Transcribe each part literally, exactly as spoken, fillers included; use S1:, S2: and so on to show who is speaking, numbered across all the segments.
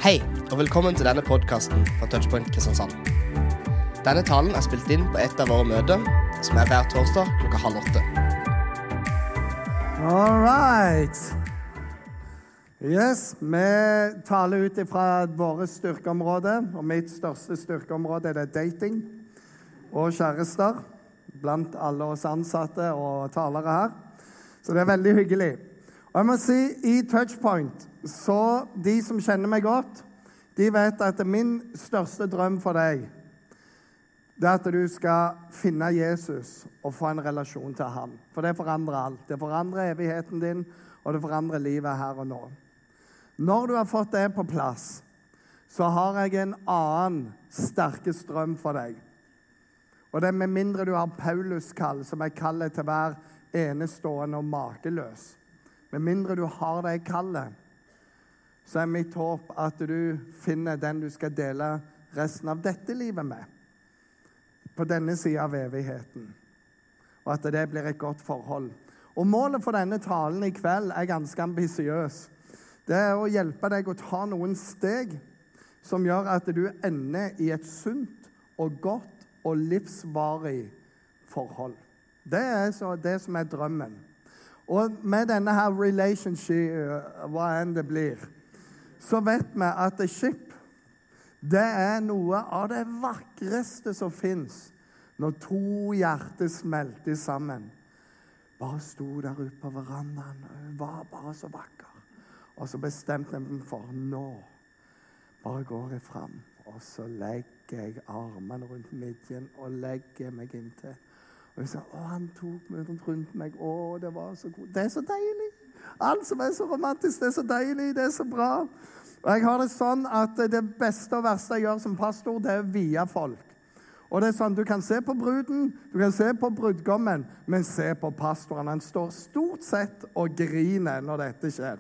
S1: Hei, og velkommen til denne podcasten fra Touchpoint Kristiansand. Denne talen er spilt inn på et av våre møter, som er hver torsdag klokka halv åtte.
S2: All right. Yes, vi taler ut fra våre styrkeområder, og mitt største styrkeområde er det dating og kjærester, blant alle oss ansatte og talere her. Så det er veldig hyggelig. Og jeg må si, i Touchpoint, så de som kjenner meg godt, de vet at min største drøm for deg, det er at du skal finne Jesus og få en relasjon til han. For det forandrer alt. Det forandrer evigheten din, og det forandrer livet her og nå. Når du har fått det på plass, så har jeg en annen sterkest drøm for deg. Og det er med mindre du har Paulus-kall, som jeg kaller til hver enestående og makeløs. Med mindre du har det kallet, så er mitt håp at du finner den du skal dele resten av dette livet med, på denne siden av evigheten, og at det blir et godt forhold. Og målet for denne talen i kveld er ganske ambisiøs. Det er å hjelpe deg å ta noen steg som gjør at du ender i et sunt og godt og livsvarig forhold. Det er så, det som er drømmen. Og med denne her relationship, hva enn det blir, så vet vi at skip, det er noe av det vakreste som finnes når to hjerter smelter sammen. Bare sto der ute på verandaen, hun var bare så vakker. Og så bestemte jeg meg for, nå bare går jeg frem, og så legger jeg armene rundt midjen og legger meg inntil. Og jeg sa, å, han tok meg rundt meg, å, det var så god. Det er så deilig. Alt som er så romantisk, det er så deilig, det er så bra. Og jeg har det sånn at det beste og verste jeg gjør som pastor, det er å vie folk. Og det er sånn, du kan se på bruden, du kan se på brudgommen, men se på pastoren. Han står stort sett og griner når dette skjer.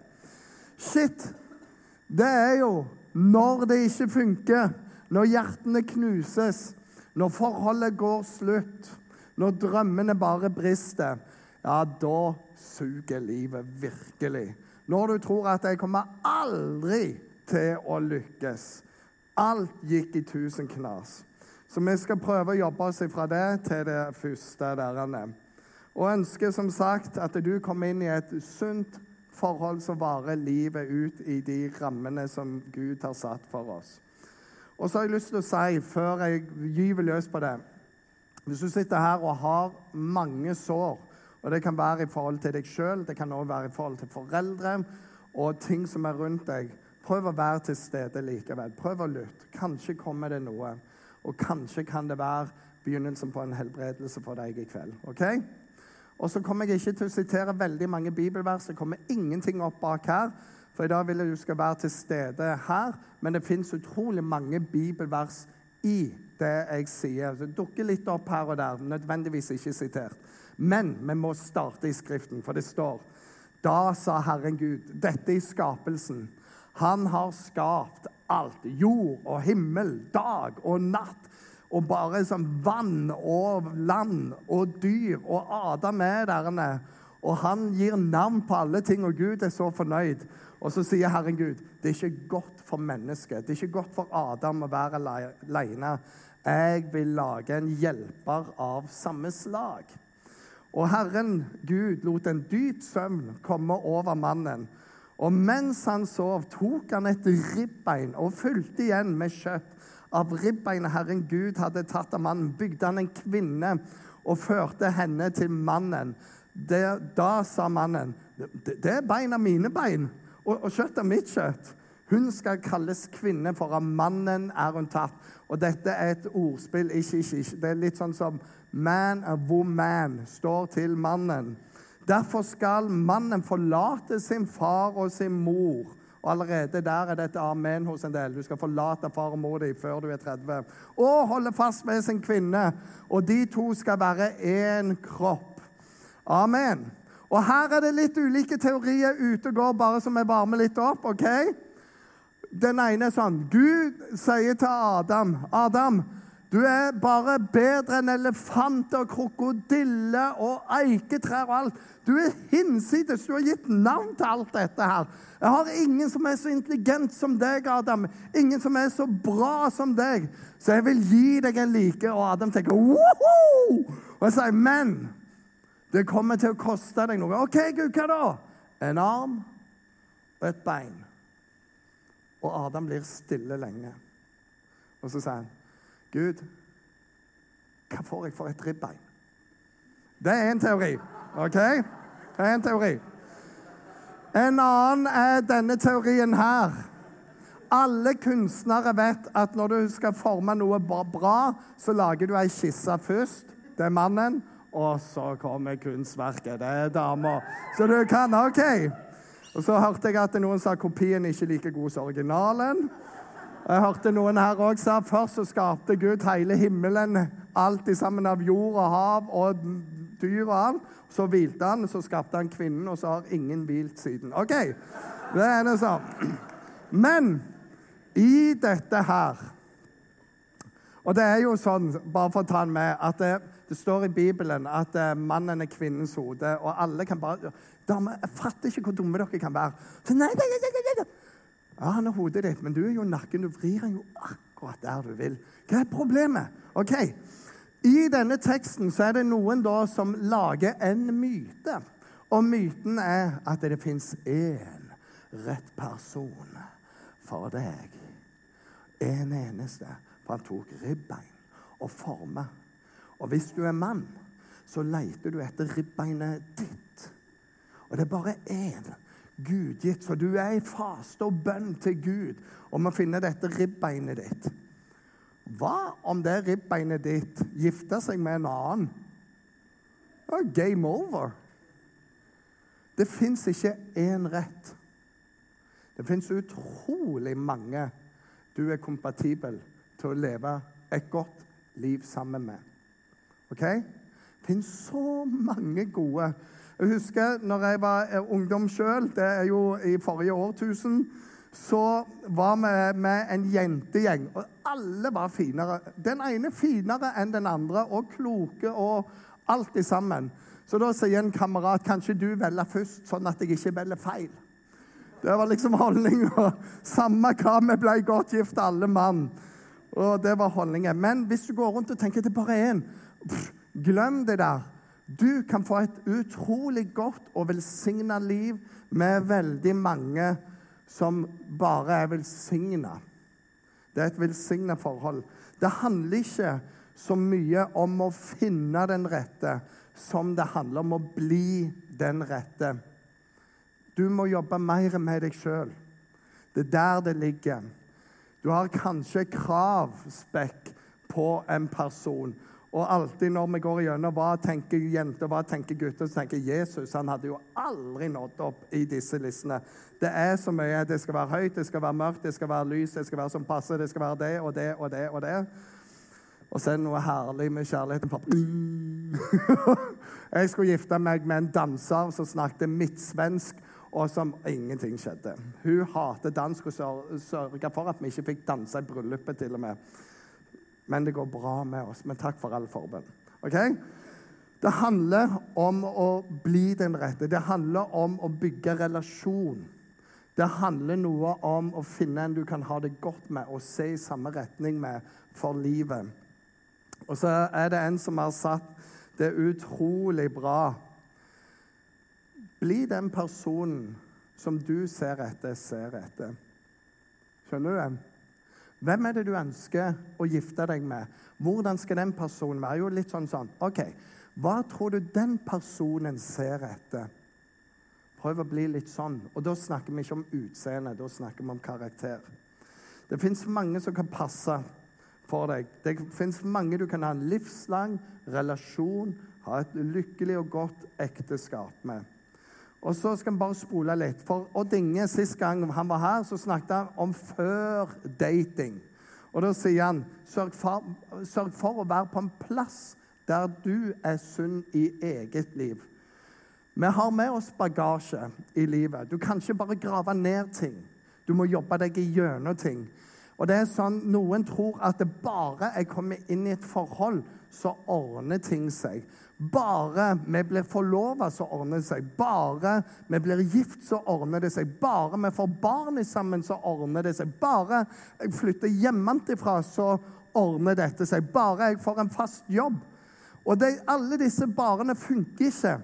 S2: Shit, det er jo når det ikke funker, når hjertene knuses, når forholdet går slutt, når drømmene bare brister, ja, da suger livet virkelig. Når du tror at jeg kommer aldri til å lykkes. Alt gikk i tusen knas. Så vi skal prøve å jobbe oss fra det til det første derene. Og ønsker som sagt at du kommer inn i et sunt forhold som varer livet ut i de rammene som Gud har satt for oss. Og så har jeg lyst til å si, før jeg gyver løs på det, hvis du sitter her og har mange sår, og det kan være i forhold til deg selv, det kan også være i forhold til foreldre, og ting som er rundt deg, prøv å være til stede likevel. Prøv å lytte. Kanskje kommer det noe, og kanskje kan det være begynnelsen på en helbredelse for deg i kveld. Ok? Og så kommer jeg ikke til å sitere veldig mange bibelvers, det kommer ingenting opp bak her, for i dag vil jeg du skal være til stede her, men det finnes utrolig mange bibelvers i det jeg sier. Det dukker litt opp her og der, nødvendigvis ikke sitert. Men vi må starte i skriften, for det står, da sa Herren Gud, dette i skapelsen, han har skapt alt, jord og himmel, dag og natt, og bare som vann og land og dyr, og Adam er derene, og han gir navn på alle ting, og Gud er så fornøyd. Og så sier Herren Gud, det er ikke godt for mennesket, det er ikke godt for Adam å være alene. Jeg vil lage en hjelper av samme slag. Og Herren Gud lot en dyp søvn komme over mannen. Og mens han sov, tok han et ribbein og fylte igjen med kjøtt. Av ribbeinet Herren Gud hadde tatt av mannen, bygde han en kvinne og førte henne til mannen. Det, da sa mannen, det, det er bein av mine bein, og, og kjøtt av mitt kjøtt. Hun skal kalles kvinne, for av mannen er hun tatt. Og dette er et ordspill, ikke, ikke, ikke. Det er litt sånn som man og woman står til mannen. Derfor skal mannen forlate sin far og sin mor. Og allerede der er dette amen hos en del. Du skal forlate far og mor din før du er tretti. Og holde fast med sin kvinne. Og de to skal være en kropp. Amen. Og her er det litt ulike teorier ute og går, bare som jeg varmer litt opp, ok? Den ene er sånn, Gud sier til Adam, Adam, Du er bare bedre enn elefanter, krokodiller og eiketrær og alt. Du er hinsides. Du har gitt navn til alt dette her. Jeg har ingen som er så intelligent som deg, Adam. Ingen som er så bra som deg. Så jeg vil gi deg en like. Og Adam tenker, woho! Og jeg sier, men det kommer til å koste deg noe. Ok, Gud, hva da? En arm og et bein. Og Adam blir stille lenge. Og så sier han, Gud, hva får jeg for et ribbein? Det er en teori, ok? Det er en teori. En annen er denne teorien her. Alle kunstnere vet at når du skal forme noe bra, så lager du en skisse først. Det er mannen, og så kommer kunstverket. Det er damer. Så du kan, ok. Og så hørte jeg at noen sa kopien ikke like god som originalen. Jeg hørte noen her også sa, først så skapte Gud hele himmelen, alt i sammen av jord og hav og dyr og alt. Så hvilte han, så skapte han kvinnen, og så har ingen hvilt siden. Ok, det er det sånn. Men i dette her, og det er jo sånn, bare for å ta den med, at det, det står i Bibelen at mannen er kvinnens hode, og alle kan bare, damer, jeg fatter ikke hvor dumme dere kan være. Så nei, nei, nei, nei, nei. Ja, han er hodet ditt, men du er jo nakken. Du vrir han jo akkurat der du vil. Hva er problemet? Ok, i denne teksten så er det noen da som lager en myte. Og myten er at det finnes en rett person for deg. En eneste. For han tok ribbein og formet. Og hvis du er mann, så leter du etter ribbeinet ditt. Og det er bare en Gud gitt, så du er i faste og bønn til Gud om å finne dette ribbeinet ditt. Hva om det ribbeinet ditt gifter seg med en annen? Det er game over. Det finnes ikke en rett. Det finnes utrolig mange du er kompatibel til å leve et godt liv sammen med. Ok? Det finnes så mange gode. Jeg husker når jeg var ungdom selv, det er jo i forrige årtusen, så var vi med en jentegjeng, og alle var finere. Den ene finere enn den andre, og kloke, og alt i sammen. Så da sier en kamerat, kanskje du velger først, sånn at jeg ikke velger feil. Det var liksom holdningen. Samme hva, vi ble godt gift alle mann. Og det var holdningen. Men hvis du går rundt og tenker det bare er en, pff, glem det der. Du kan få et utrolig godt og velsignet liv med veldig mange som bare er velsignet. Det er et velsignet forhold. Det handler ikke så mye om å finne den rette, som det handler om å bli den rette. Du må jobbe mer med deg selv. Det er der det ligger. Du har kanskje kravspekk på en person. Og alltid når vi går igjennom hva tenker jenter, hva tenker gutter, så tenker Jesus, han hadde jo aldri nådd opp i disse listene. Det er så mye, det skal være høyt, det skal være mørkt, det skal være lys, det skal være som passer, det skal være det og det og det og det. Og så er det noe herlig med kjærligheten. Jeg skulle gifte meg med en danser som snakket midtsvensk, og som ingenting skjedde. Hun hater dansk og sørget for at vi ikke fikk danse i bryllupet til og med. Men det går bra med oss. Men takk for all forbønn. Ok? Det handler om å bli den rette. Det handler om å bygge relasjon. Det handler noe om å finne en du kan ha det godt med og se i samme retning med for livet. Og så er det en som har sagt det utrolig bra. Bli den personen som du ser etter, ser etter. Skjønner du det? Hvem er det du ønsker å gifte deg med? Hvordan skal den personen være? Jo, litt sånn sånn. Ok, hva tror du den personen ser etter? Prøv å bli litt sånn. Og da snakker vi ikke om utseende, da snakker vi om karakter. Det finnes mange som kan passe for deg. Det finnes mange du kan ha en livslang relasjon, ha et lykkelig og godt ekteskap med. Og så skal vi bare spole litt. For Odd Inge, sist gang han var her, så snakket han om før dating. Og da sier han, sørg for, sørg for å være på en plass der du er sunn i eget liv. Vi har med oss bagasje i livet. Du kan ikke bare grave ned ting. Du må jobbe deg igjennom ting. Og Og det er sånn, noen tror at det bare jeg kommer inn i et forhold, så ordner ting seg. Bare vi blir forlovet, så ordner det seg. Bare vi blir gift, så ordner det seg. Bare vi får barn sammen, så ordner det seg. Bare jeg flytter hjemmefra, så ordner dette seg. Bare jeg får en fast jobb. Og det, alle disse barene funker ikke.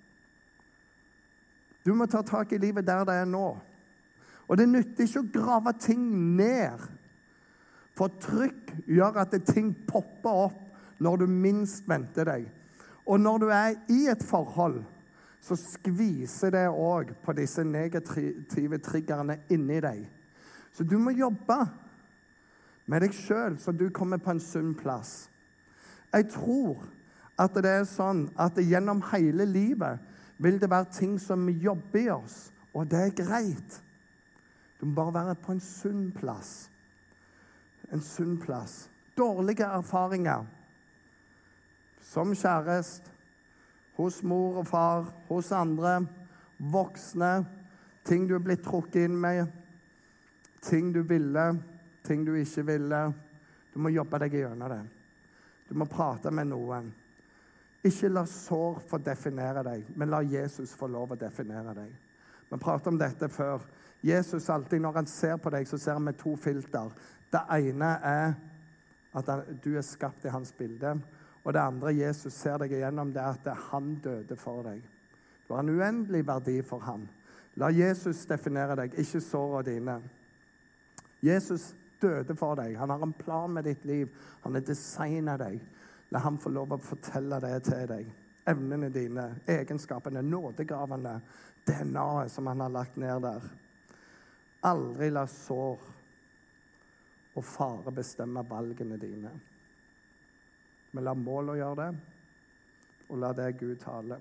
S2: Du må ta tak i livet der det er nå. Og det nytter ikke å grave ting ned. For trykk gjør at ting popper opp når du minst venter deg. Og når du er i et forhold, så skviser det også på disse negative triggerne inni deg. Så du må jobbe med deg selv, så du kommer på en sunn plass. Jeg tror at det er sånn at gjennom hele livet vil det være ting som jobber i oss, og det er greit. Du må bare være på en sunn plass. En sunn plass. Dårlige erfaringer. Som kjærest, hos mor og far, hos andre, voksne, ting du er blitt trukket inn med, ting du ville, ting du ikke ville. Du må jobbe deg gjennom det. Du må prate med noen. Ikke la sår få definere deg, men la Jesus få lov å definere deg. Vi pratet om dette før. Jesus alltid, når han ser på deg, så ser han med to filter. Det ene er at du er skapt i hans bilde. Og det andre Jesus ser deg igjennom, det er at han døde for deg. Du har en uendelig verdi for han. La Jesus definere deg, ikke sårene dine. Jesus døde for deg. Han har en plan med ditt liv. Han har designet deg. La ham få lov å fortelle det til deg. Evnene dine, egenskapene, nådegavene, D N A-et som han har lagt ned der. Aldri la sår og fare bestemme valgene dine. Men la målet gjøre det, og la det Gud tale.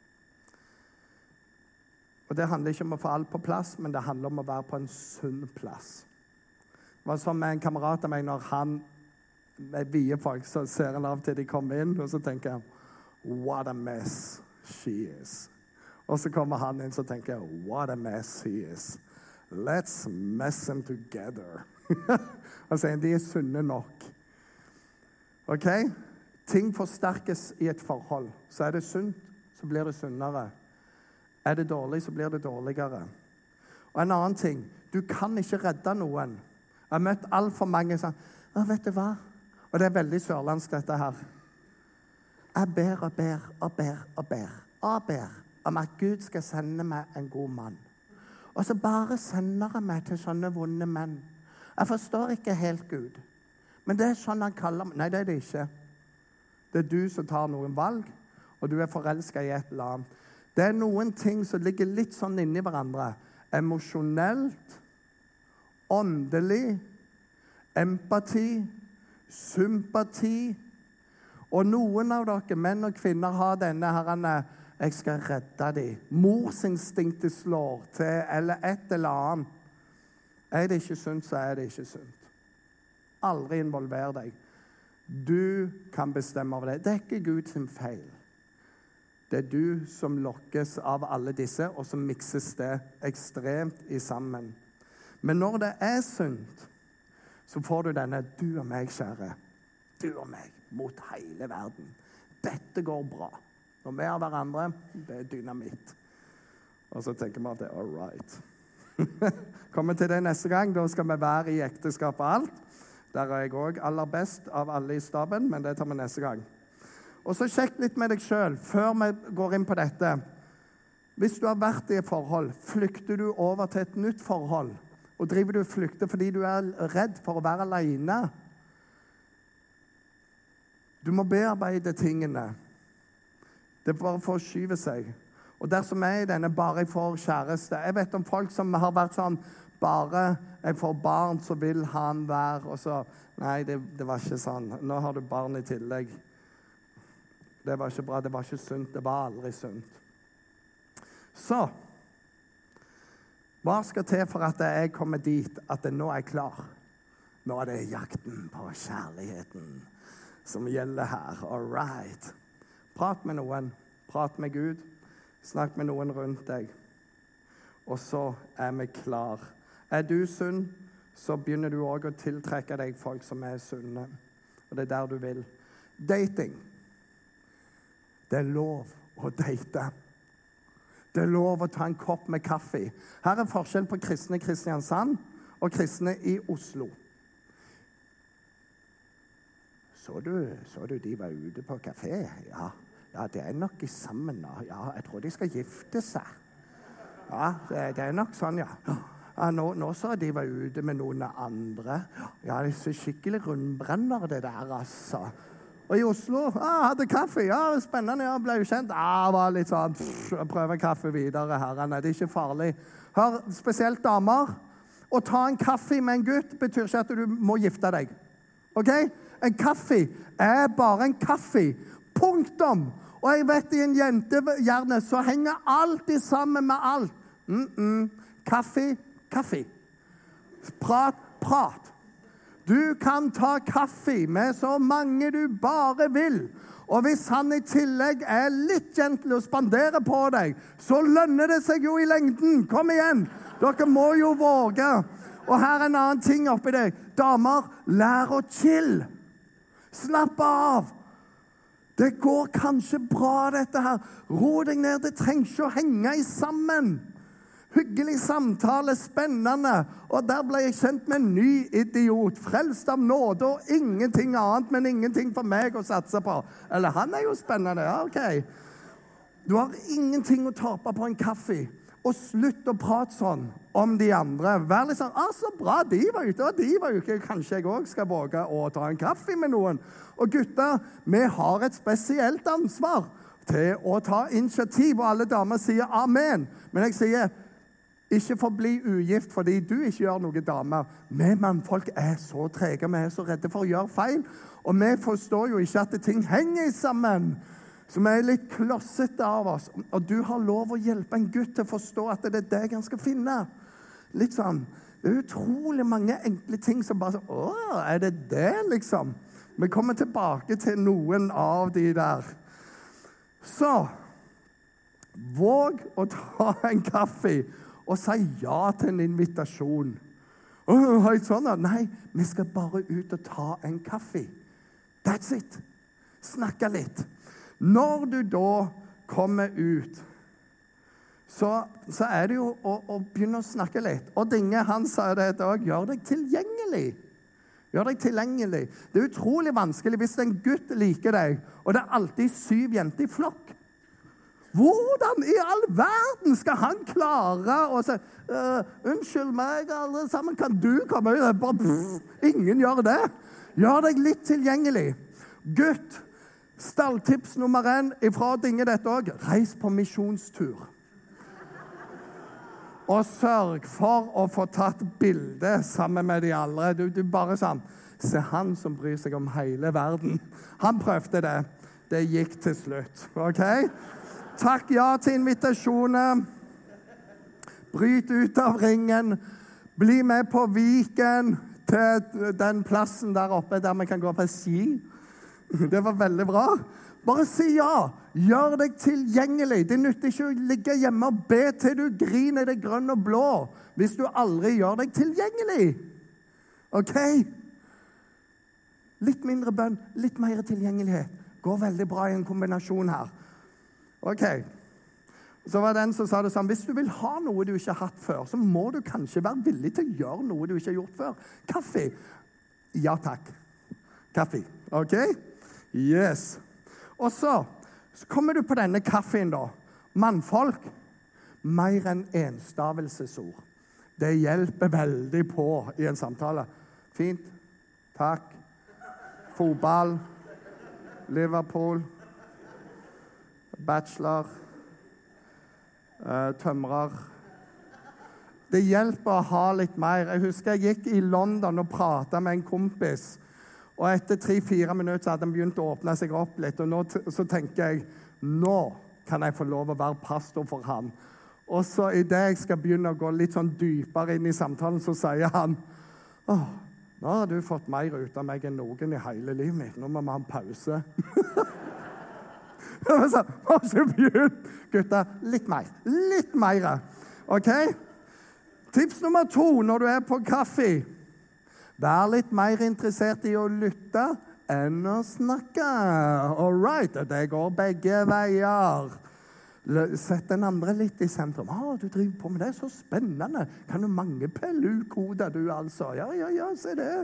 S2: Og det handler ikke om å få alt på plass, men det handler om å være på en sunn plass. Det var som med en kamerat av meg, når han med vie folk, så ser han av til de kommer inn, og så tenker han, what a mess she is. Og så kommer han inn, så tenker jeg, what a mess he is. Let's mess them together. Og så sier de er sunne nok. Ok? Ting forsterkes i et forhold. Så er det sunt, så blir det sunnere. Er det dårlig, så blir det dårligere. Og en annen ting, du kan ikke redde noen. Jeg har møtt alt for mange som, å, vet du hva? Og det er veldig sørlandsk dette her. Jeg ber og ber og ber og ber og ber om at Gud skal sende meg en god mann. Og så bare sender jeg meg til sånne vonde menn. Jeg forstår ikke helt Gud. Men det er sånn han kaller meg. Nei, det er det ikke. Det er du som tar noen valg, og du er forelsket i et eller annet. Det er noen ting som ligger litt sånn inni hverandre. Emosjonelt, åndelig, empati, sympati. Og noen av dere, menn og kvinner, har denne herrene, jeg skal redde dem. Morsinstinktet slår til, eller et eller annet. Er det ikke sunt, så er det ikke sunt. Aldri involver deg. Du kan bestemme over det. Det er ikke Guds feil. Det er du som lokkes av alle disse, og så mikses det ekstremt i sammen. Men når det er sunt, så får du denne, du og meg, kjære. Du og meg, mot hele verden. Dette går bra. Når vi har hverandre, det er dynamitt. Og så tenker vi at det er all right. Kommer til det neste gang, da skal vi være i ekteskap og alt. Der er jeg også aller best av alle i staben, men det tar vi neste gang. Og så sjekk litt med deg selv, før vi går inn på dette. Hvis du har vært i et forhold, flykter du over til et nytt forhold, og driver du flykter fordi du er redd for å være alene. Du må bearbeide tingene. Det bare forskyver seg. Og dersom jeg i denne bare jeg får kjæreste, jeg vet om folk som har vært sånn, bare jeg får barn, så vil han være, og så, nei, det, det var ikke sånn. Nå har du barn i tillegg. Det var ikke bra, det var ikke sunt, det var aldri sunt. Så, hva skal til for at jeg kommer dit, at det nå er klar? Nå er det jakten på kjærligheten som gjelder her, all right. Prat med noen, prat med Gud, snakk med noen rundt deg, og så er vi klar. Er du sunn, så begynner du også å tiltrekke deg folk som er sunne. Og det er der du vil. Dating. Det er lov å date. Det er lov å ta en kopp med kaffe. Her er forskjell på kristne i Kristiansand og kristne i Oslo. Så du, så du de var ute på kafé? Ja, ja det er nok sammen da. Ja, jeg tror de skal gifte seg. Ja, det, det er nok sånn, ja. Ja, nå, nå så de var ute med noen andre. Ja, det er så skikkelig rundbrenner det der, altså. Og i Oslo, ja, hadde kaffe. Ja, spennende, ja, ble jo kjent. Ja, var litt sånn, pff, prøve kaffe videre, herrene. Det er ikke farlig. Hør, spesielt damer. Å ta en kaffe med en gutt betyr ikke at du må gifte deg. Ok? En kaffe er bare en kaffe. Punktum. Og jeg vet i en jentehjerne så henger alt sammen med alt. Mm -mm. Kaffe, kaffe. Prat, prat. Du kan ta kaffe med så mange du bare vil. Og hvis han i tillegg er litt gentle og spanderer på deg, så lønner det seg jo i lengden. Kom igjen. Dere må jo våge. Og her er en annen ting oppi deg. Damer, lær å chill. Slapp av. Det går kanskje bra, dette her. Ro deg ned. Det trenger ikke å henge i sammen. Hyggelig samtale, spennende. Og der ble jeg kjent med en ny idiot. Frelst av nåde og ingenting annet, men ingenting for meg å satse på. Eller han er jo spennende. Ja, ok. Du har ingenting å tape på en kaffe. Og slutt å prate sånn om de andre. Vær litt sånn, ah, så bra, de var ute, og de var ute. Kanskje jeg også skal våge å ta en kaffe med noen. Og gutter, vi har et spesielt ansvar til å ta initiativ, og alle damer sier amen. Men jeg sier, ikke forbli ugift fordi du ikke gjør noe damer. Vi mannfolk er så trege, vi er så redde for å gjøre feil. Og vi forstår jo ikke at ting henger sammen. Så vi er litt klossete av oss. Og du har lov å hjelpe en gutt til å forstå at det er det han skal finne. Litt sånn, det er utrolig mange enkle ting som bare sånn, åh, er det det liksom? Vi kommer tilbake til noen av de der. Så, våg å ta en kaffe og si ja til en invitasjon. Åh, har jeg sånn da? Nei, vi skal bare ut og ta en kaffe. That's it. Snakke litt. Når du da kommer ut, så, så er det jo å, å begynne å snakke litt. Og Dinge, han sa det i dag, gjør deg tilgjengelig. Gjør deg tilgjengelig. Det er utrolig vanskelig hvis en gutt liker deg, og det er alltid syv jenter i flokk. Hvordan i all verden skal han klare å si, unnskyld meg, alle sammen, kan du komme ut? Bare, pff, ingen gjør det. Gjør deg litt tilgjengelig. Gutt, stalltips nummer en ifra Dinge dette også. Reis på misjonstur. Og sørg for å få tatt bilde sammen med de andre. Du, du bare sånn, se han som bryr seg om hele verden. Han prøvde det. Det gikk til slutt. Ok? Takk ja til invitasjonen. Bryt ut av ringen. Bli med på Viken til den plassen der oppe der vi kan gå på ski. Det var veldig bra. Bare si ja. Gjør deg tilgjengelig. Det nytter ikke å ligge hjemme og be til du griner deg grønn og blå hvis du aldri gjør deg tilgjengelig. Ok? Litt mindre bønn, litt mer tilgjengelighet. Går veldig bra i en kombinasjon her. Ok. Så var det den som sa det sånn, hvis du vil ha noe du ikke har hatt før, så må du kanskje være villig til å gjøre noe du ikke har gjort før. Kaffe. Ja, takk. Kaffe. Ok? Yes. Og så, så kommer du på denne kaffen da. Mannfolk, mer enn enstavelsesord. Det hjelper veldig på i en samtale. Fint. Takk. Fotball. Liverpool. Bachelor. Uh, tømrer. Det hjelper å ha litt mer. Jeg husker jeg gikk i London og pratet med en kompis. Og etter tre-fire minutter så hadde han begynt å åpne seg opp litt. Og nå så tenker jeg, nå kan jeg få lov å være pastor for han. Og så i det jeg skal begynne å gå litt sånn dypere inn i samtalen, så sier han, åh, nå har du fått mer ut av meg enn noen i hele livet mitt. Nå må vi ha en pause. Jeg sa, og så begynn, gutter, litt mer. Litt mer. Ok? Tips nummer to når du er på kaffe. Vær litt mer interessert i å lytte enn å snakke. All right, det går begge veier. Sett den andre litt i sentrum. Ah, du driver på med det, så spennende. Kan du mange P L U-koder, du altså? Ja, ja, ja, se det.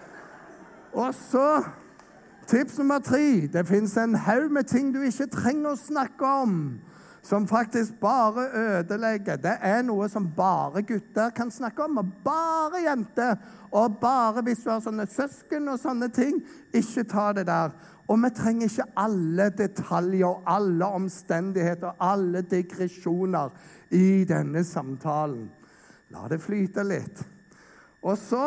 S2: Og så, tips nummer tre. Det finnes en haug med ting du ikke trenger å snakke om, som faktisk bare ødelegger. Det er noe som bare gutter kan snakke om, og bare jenter. Og bare hvis du har sånne søsken og sånne ting, ikke ta det der. Og vi trenger ikke alle detaljer, alle omstendigheter, alle digresjoner i denne samtalen. La det flyte litt. Og så,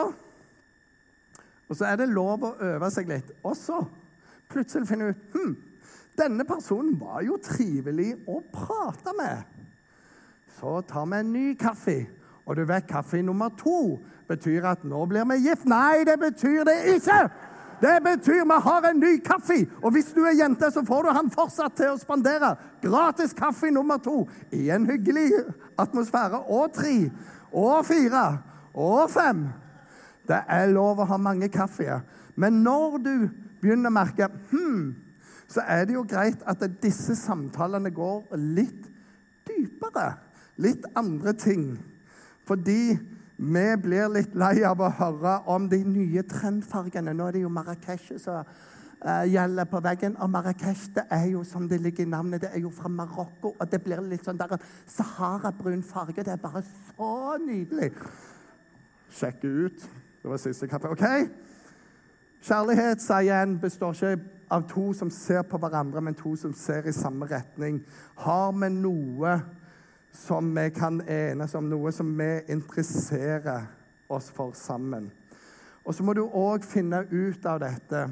S2: og så er det lov å øve seg litt. Og så plutselig finner du ut, hm, denne personen var jo trivelig å prate med. Så tar vi en ny kaffe. Og du vet, kaffe nummer to betyr at nå blir vi gift. Nei, det betyr det ikke! Det betyr vi har en ny kaffe. Og hvis du er jente, så får du han fortsatt til å spandere. Gratis kaffe nummer to. I en hyggelig atmosfære. Og tre. Og fire. Og fem. Det er lov å ha mange kaffer. Men når du begynner å merke, hmm, så er det jo greit at disse samtalene går litt dypere. Litt andre ting. Fordi vi blir litt lei av å høre om de nye trendfargene. Nå er det jo Marrakesh som uh, gjelder på veggen. Og Marrakesh, det er jo som det ligger i navnet, det er jo fra Marokko. Og det blir litt sånn der en Sahara-brun farge. Det er bare så nydelig. Sjekk ut. Det var siste kaffe. Ok? Kjærlighet, sier igjen, består ikke av to som ser på hverandre, men to som ser i samme retning. Har vi noe som vi kan enes om, noe som vi interesserer oss for sammen. Og så må du også finne ut av dette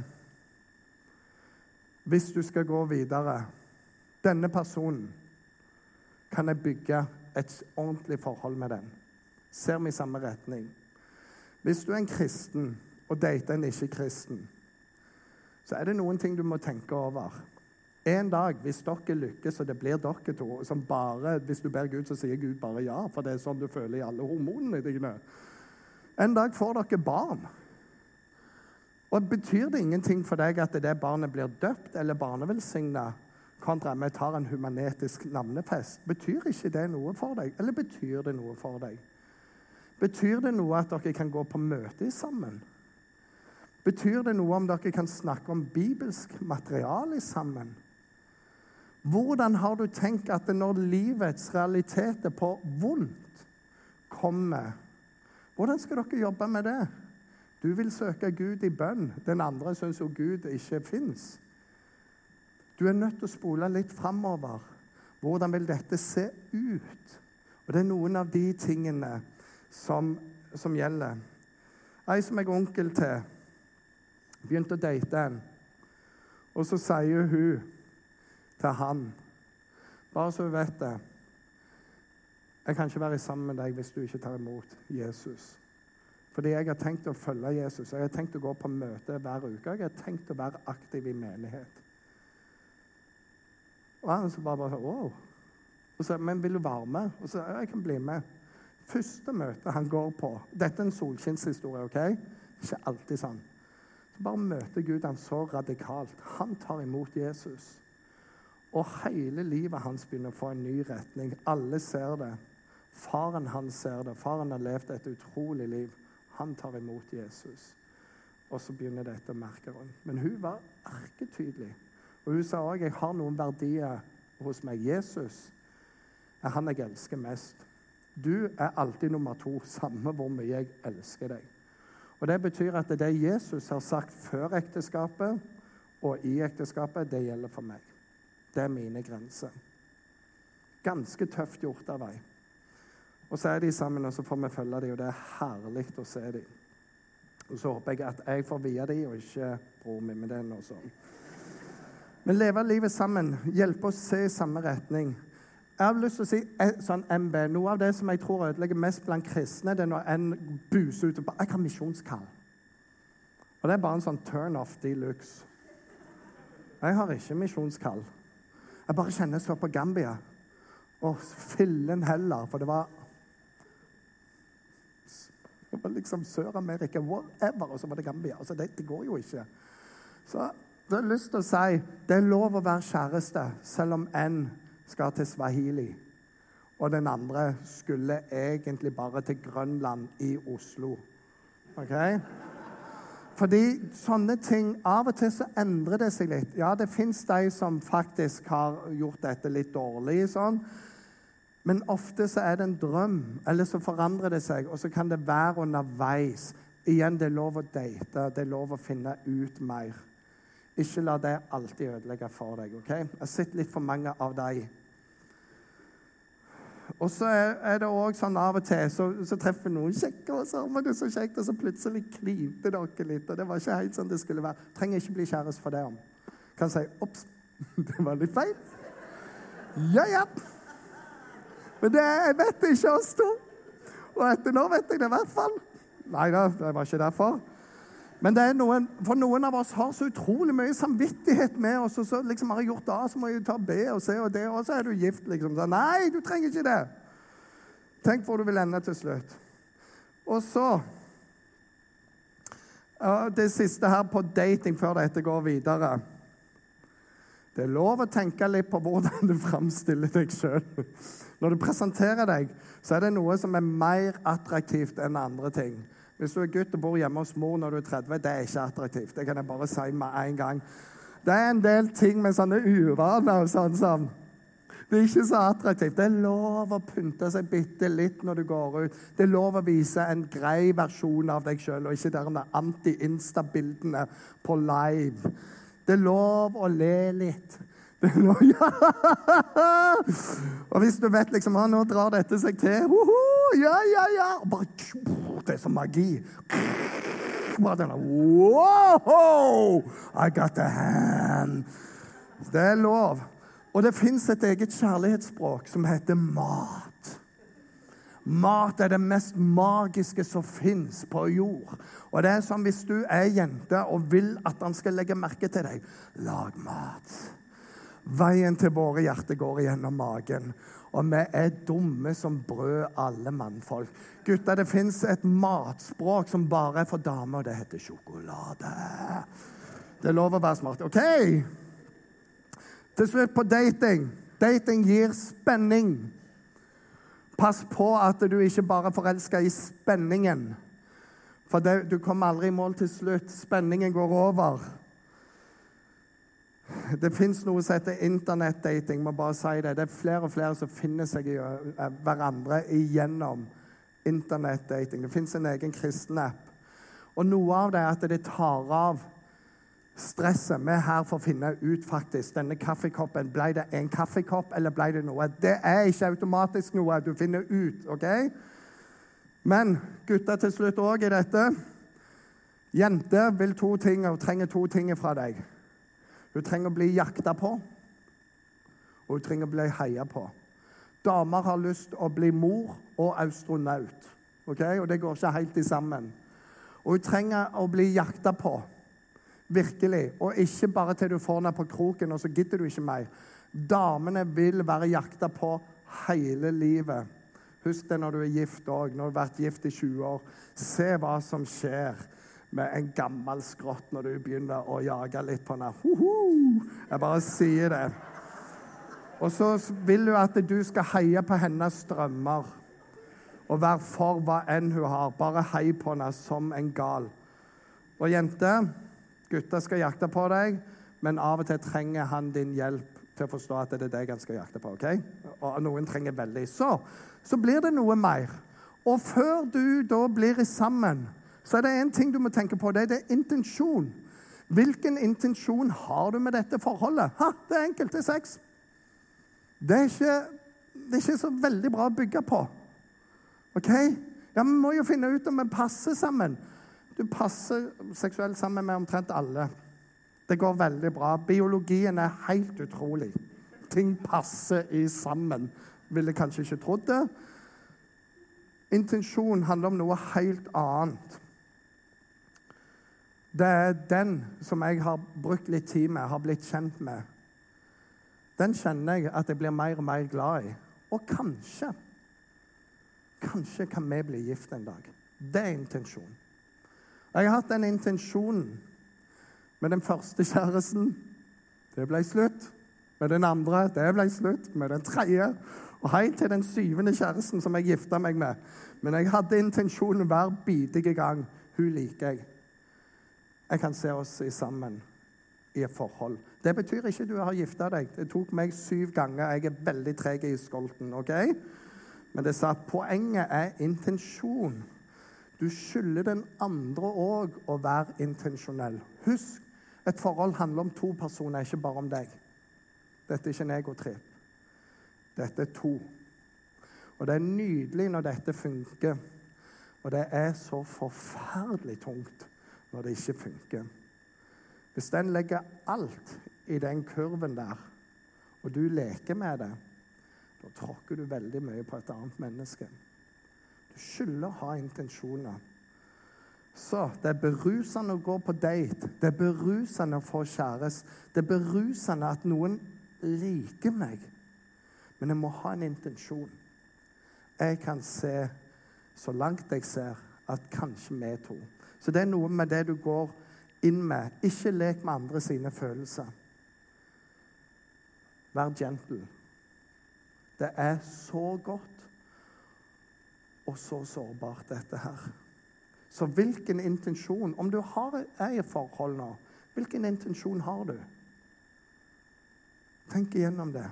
S2: hvis du skal gå videre. Denne personen, kan jeg bygge et ordentlig forhold med den? Ser vi i samme retning? Hvis du er en kristen og dater en ikke-kristen, så er det noen ting du må tenke over. En dag, hvis dere lykkes, og det blir dere to, som bare, hvis du ber Gud, så sier Gud bare ja, for det er sånn du føler i alle hormonene dine. En dag får dere barn. Og betyr det ingenting for deg at det barnet blir døpt eller barnevelsignet, kontra vi tar en humanetisk navnefest? Betyr ikke det noe for deg? Eller betyr det noe for deg? Betyr det noe at dere kan gå på møte sammen? Betyr det noe om dere kan snakke om bibelsk materiale sammen? Hvordan har du tenkt at når livets realiteter på vondt kommer, hvordan skal dere jobbe med det? Du vil søke Gud i bønn. Den andre synes jo Gud ikke finnes. Du er nødt til å spole litt fremover. Hvordan vil dette se ut? Og det er noen av de tingene som, som gjelder. Jeg som er onkel til, begynte å date en. Og så sier hun til han, bare så du vet det, jeg kan ikke være sammen med deg hvis du ikke tar imot Jesus. Fordi jeg har tenkt å følge Jesus. Jeg har tenkt å gå på møte hver uke. Jeg har tenkt å være aktiv i menighet. Og han så bare bare, wow. Og så, men vil du være med? Og så, jeg kan bli med. Første møte han går på, dette er en solskinnshistorie, ok? Ikke alltid sånn. Så bare møter Gud han så radikalt. Han tar imot Jesus. Og hele livet hans begynner å få en ny retning. Alle ser det. Faren hans ser det. Faren har levd et utrolig liv. Han tar imot Jesus. Og så begynner dette å merke rundt. Men hun var erketydelig. Og hun sa også, jeg har noen verdier hos meg. Jesus er han jeg elsker mest. Du er alltid nummer to, samme hvor mye jeg elsker deg. Og det betyr at det Jesus har sagt før ekteskapet og i ekteskapet, det gjelder for meg. Det er mine grenser. Ganske tøft gjort av deg. Og så er de sammen, og så får vi følge dem, og det er herlig å se dem. Og så håper jeg at jeg får via dem, og ikke bror min med den og sånn. Men leve livet sammen, hjelpe oss se i samme retning. Jeg har lyst til å si sånn M B, noe av det som jeg tror ødelegger mest blant kristne, det er når en buser ut og bare, jeg har misjonskall. Og det er bare en sånn turn-off de luxe. Jeg har ikke misjonskall. Jeg bare kjenner så på Gambia. Og fillen heller, for det var Det var liksom Sør-Amerika, whatever, og så var det Gambia. Altså, det, det går jo ikke. Så jeg har lyst til å si, det er lov å være kjæreste, selv om en skal til Swahili. Og den andre skulle egentlig bare til Grønland i Oslo. Ok? Fordi sånne ting, av og til så endrer det seg litt. Ja, det finnes de som faktisk har gjort dette litt dårlig, sånn. Men ofte så er det en drøm, eller så forandrer det seg, og så kan det være underveis. Igjen, det er lov å date, det er lov å finne ut mer. Ikke la det alltid ødelegge for deg, ok? Jeg har sett litt for mange av deg. Og så er det også sånn av og til, så, så treffer noen kjekke, og så var det så kjekt, og så plutselig knipte dere litt, og det var ikke helt sånn det skulle være. Trenger ikke bli kjæreste for det om. Kan si, opps, det var litt feil. Ja, ja. Men det vet jeg ikke oss to. Og etter nå vet jeg det i hvert fall. Neida, det var ikke derfor. Men det er noen, for noen av oss har så utrolig mye samvittighet med oss, og så liksom har jeg gjort det, så må jeg ta B og C og det, og så er du gift, liksom. Så, nei, du trenger ikke det. Tenk hvor du vil ende til slutt. Og så, det siste her på dating før dette går videre. Det er lov å tenke litt på hvordan du fremstiller deg selv. Når du presenterer deg, så er det noe som er mer attraktivt enn andre ting. Hvis du er gutt og bor hjemme hos mor når du er tretti, det er ikke attraktivt. Det kan jeg bare si med en gang. Det er en del ting med sånne uvaner og sånn som. Det er ikke så attraktivt. Det er lov å pynte seg bitte litt når du går ut. Det er lov å vise en grei versjon av deg selv, og ikke derne anti-insta-bildene på live. Det er lov å le litt. Det er lov, ja! Og hvis du vet liksom, ah, nå drar dette seg til, uhu, ja, ja, ja, og bare, det er som magi. Bare denne, wow, I got the hand. Det er lov. Og det finnes et eget kjærlighetsspråk som heter mat. Mat er det mest magiske som finnes på jord. Og det er som hvis du er jente og vil at han skal legge merke til deg. Lag mat. Veien til våre hjerter går gjennom magen. Og vi er dumme som brød, alle mannfolk. Gutter, det finnes et matspråk som bare er for damer, og det heter sjokolade. Det er lov å være smart. Ok! Til slutt på dating. Dating gir spenning. Pass på at du ikke bare forelsker i spenningen. For det, du kommer aldri i mål til slutt. Spenningen går over. Det finnes noe som heter internettdating, må bare si det. Det er flere og flere som finner seg i hverandre igjennom internettdating. Det finnes en egen kristen app. Og noe av det er at det tar av stresset. Vi er her for å finne ut faktisk. Denne kaffekoppen, ble det en kaffekopp, eller ble det noe? Det er ikke automatisk noe du finner ut, ok? Men gutter til slutt også i dette. Jenter vil to ting og trenger to ting fra deg. Hun trenger å bli jakta på, og hun trenger å bli heia på. Damer har lyst til å bli mor og astronaut, ok? Og det går ikke helt i sammen. Og hun trenger å bli jakta på, virkelig. Og ikke bare til du får henne på kroken, og så gidder du ikke mer. Damene vil være jakta på hele livet. Husk det når du er gift også, når du har vært gift i tjue år. Se hva som skjer med en gammel skrott når du begynner å jage litt på henne. Hoho! Jeg bare sier det. Og så vil du at du skal heie på hennes drømmer og være for hva enn hun har. Bare hei på henne som en gal. Og jente, gutter skal jakte på deg, men av og til trenger han din hjelp til å forstå at det er deg han skal jakte på, ok? Og noen trenger veldig. Så, så blir det noe mer. Og før du da blir sammen, så er det en ting du må tenke på, det er det intensjon. Hvilken intensjon har du med dette forholdet? Ha, det er enkelt, det er sex. Det er ikke, det er ikke så veldig bra å bygge på. Ok? Ja, vi må jo finne ut om vi passer sammen. Du passer seksuelt sammen med omtrent alle. Det går veldig bra. Biologien er helt utrolig. Ting passer i sammen. Ville kanskje ikke trodd det. Intensjon handler om noe helt annet. Det er den som jeg har brukt litt tid med, har blitt kjent med. Den kjenner jeg at jeg blir mer og mer glad i. Og kanskje, kanskje kan vi bli gift en dag. Det er intensjon. Jeg har hatt den intensjonen med den første kjæresten. Det ble slutt. Med den andre, det ble slutt. Med den tredje. Og hei til den syvende kjæresten som jeg giftet meg med. Men jeg hadde intensjonen hver bidige gang. Hun liker jeg. Jeg kan se oss i sammen i et forhold. Det betyr ikke du har giftet deg. Det tok meg syv ganger. Jeg er veldig treg i skolten, ok? Men det sa at poenget er intensjon. Du skylder den andre også å være intensjonell. Husk, et forhold handler om to personer, ikke bare om deg. Dette er ikke en egotripp. Dette er to. Og det er nydelig når dette funker. Og det er så forferdelig tungt når det ikke funker. Hvis den legger alt i den kurven der, og du leker med det, da tråkker du veldig mye på et annet menneske. Du skylder å ha intensjoner. Så det er berusende å gå på date. Det er berusende å få kjæreste. Det er berusende at noen liker meg. Men jeg må ha en intensjon. Jeg kan se, så langt jeg ser, at kanskje vi to. Så det er noe med det du går inn med. Ikke lek med andre sine følelser. Vær gentle. Det er så godt og så sårbart, dette her. Så hvilken intensjon, om du har et forhold nå, hvilken intensjon har du? Tenk igjennom det.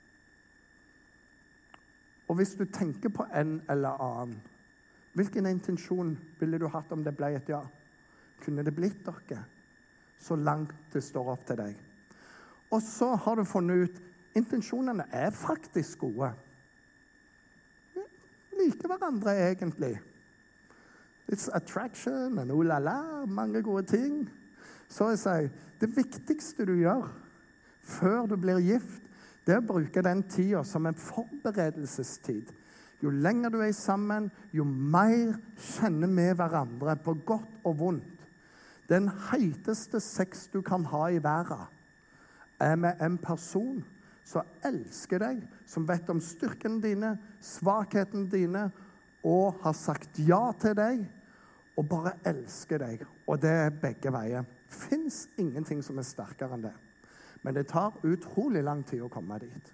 S2: Og hvis du tenker på en eller annen, hvilken intensjon ville du hatt om det ble et ja? Kunne det blitt dere? Så langt det står opp til deg. Og så har du funnet ut, intensjonene er faktisk gode. Like hverandre egentlig. It's attraction and oh la la, mange gode ting. Så jeg sier, det viktigste du gjør før du blir gift, det er å bruke den tiden som en forberedelsestid. Jo lenger du er sammen, jo mer kjenner vi hverandre på godt og vondt. Den heiteste sex du kan ha i verden er med en person som elsker deg, som vet om styrkene dine, svakhetene dine, og har sagt ja til deg, og bare elsker deg. Og det er begge veier. Det finnes ingenting som er sterkere enn det. Men det tar utrolig lang tid å komme dit.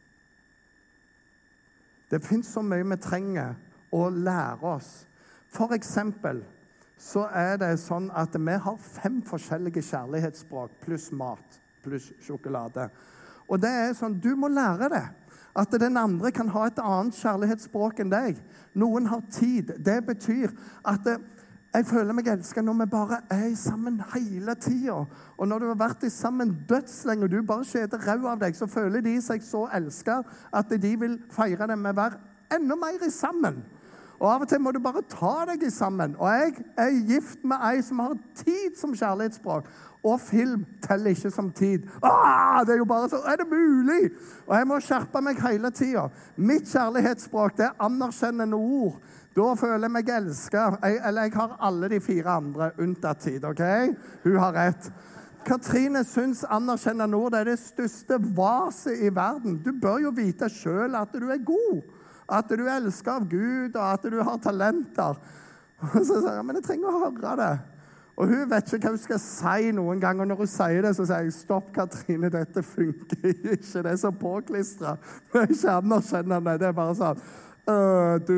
S2: Det finnes så mye vi trenger å lære oss. For eksempel så er det sånn at vi har fem forskjellige kjærlighetsspråk, pluss mat, pluss sjokolade. Og det er sånn, du må lære det. At den andre kan ha et annet kjærlighetsspråk enn deg. Noen har tid. Det betyr at jeg føler meg elsket når vi bare er sammen hele tiden. Og når du har vært sammen dødslenge, og du bare skjeder rau av deg, så føler de seg så elsket at de vil feire det med å være enda mer i sammen. Og av og til må du bare ta deg i sammen. Og jeg er gift med ei som har tid som kjærlighetsspråk. Og film teller ikke som tid. Ah, det er jo bare så, er det mulig? Og jeg må skjerpe meg hele tiden. Mitt kjærlighetsspråk, det er anerkjennende ord. Da føler jeg meg elsket. Jeg, eller jeg har alle de fire andre unntatt tid, ok? Hun har rett. Katrine syns anerkjennende ord er det største vaset i verden. Du bør jo vite selv at du er god. At du er elsket av Gud, og at du har talenter. Og så sier jeg, men jeg trenger å høre det. Og hun vet ikke hva hun skal si noen gang, og når hun sier det, så sier jeg, stopp, Katrine, dette funker ikke, det er så påklistret. Men jeg ikke anerkjenner det, det er bare sånn, øh, du,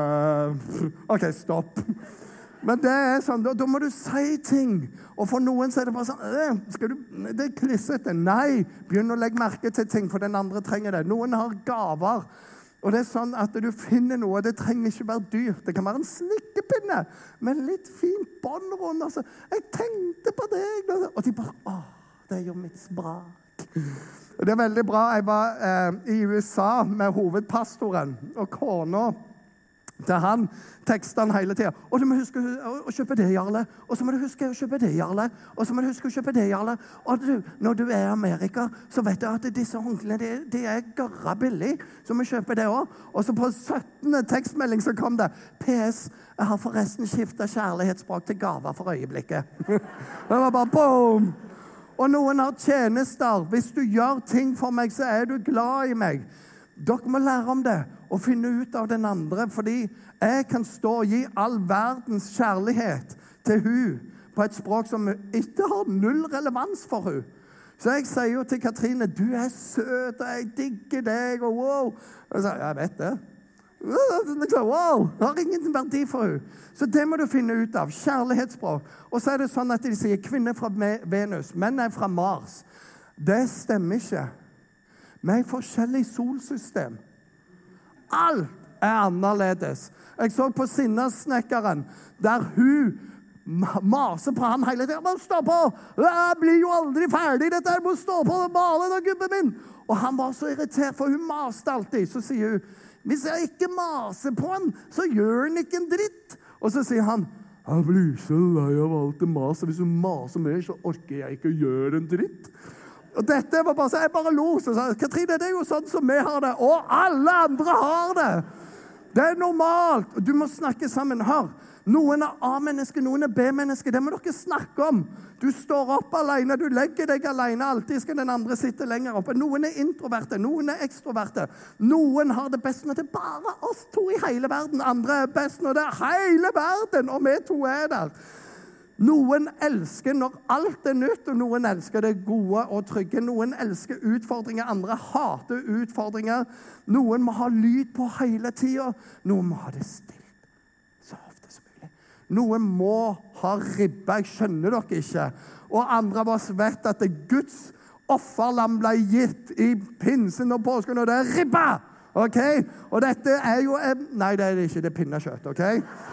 S2: øh, ok, stopp. Men det er sånn, da, da må du si ting, og for noen så er det bare sånn, øh, skal du, det er klissete. Nei, begynn å legge merke til ting, for den andre trenger det. Noen har gaver, og det er sånn at du finner noe, det trenger ikke være dyrt. Det kan være en slikkepinne med litt fint bånd rundt. Altså. Jeg tenkte på deg. Og de bare, åh, det er jo mitt sprak. Og det er veldig bra. Jeg var eh, i U S A med hovedpastoren, og kona til han tekster han hele tiden. Og du må huske å kjøpe det, Jarle. Og så må du huske å kjøpe det, Jarle. Og så må du huske å kjøpe det, Jarle. Og du, når du er i Amerika, så vet du at disse håndklene, de, de er garra billig. Så må du kjøpe det også. Og så på syttende tekstmelding så kom det, P S, jeg har forresten skiftet kjærlighetsspråk til gaver for øyeblikket. Det var bare, boom! Og noen har tjenester. Hvis du gjør ting for meg, så er du glad i meg. Dere må lære om det og finne ut av den andre, fordi jeg kan stå og gi all verdens kjærlighet til hun på et språk som ikke har null relevans for hun. Så jeg sier jo til Katrine, du er søt, og jeg digger deg, og wow. Og så, jeg vet det. Wow, det har ingen verdi for hun. Så det må du finne ut av, kjærlighetsspråk. Og så er det sånn at de sier, kvinner fra Venus, menn er fra Mars. Det stemmer ikke. Vi er i forskjellig solsystem. Alt er annerledes. Jeg så på Sinnasnekkeren, der hun maser på han hele tiden. Jeg må stå på! Jeg blir jo aldri ferdig, dette jeg må stå på og male da, gubben min! Og han var så irritert, for hun maste alltid. Så sier hun, hvis jeg ikke maser på han, så gjør han ikke en dritt. Og så sier han, jeg blir så lei av alt det maser. Hvis hun maser mer, så orker jeg ikke gjøre en dritt. Og dette var bare så, jeg bare lo, så sa Katrine, det er jo sånn som vi har det, og alle andre har det. Det er normalt. Du må snakke sammen. Hør, noen er A-mennesker, noen er B-mennesker. Det må dere snakke om. Du står opp alene, du legger deg alene. Alltid skal den andre sitte lenger oppe. Noen er introverte, noen er ekstroverte. Noen har det best når det er bare oss to i hele verden. Andre er best når det er hele verden, og vi to er der. Noen elsker når alt er nytt, og noen elsker det gode og trygge. Noen elsker utfordringer, andre hater utfordringer. Noen må ha lyd på hele tiden. Noen må ha det stilt så ofte som mulig. Noen må ha ribba, jeg skjønner dere ikke. Og andre av oss vet at det Guds offerlam ble gitt i pinsen og påsken, og det er ribba! Ok? Og dette er jo... Nei, det er ikke, det er pinnekjøtt, ok?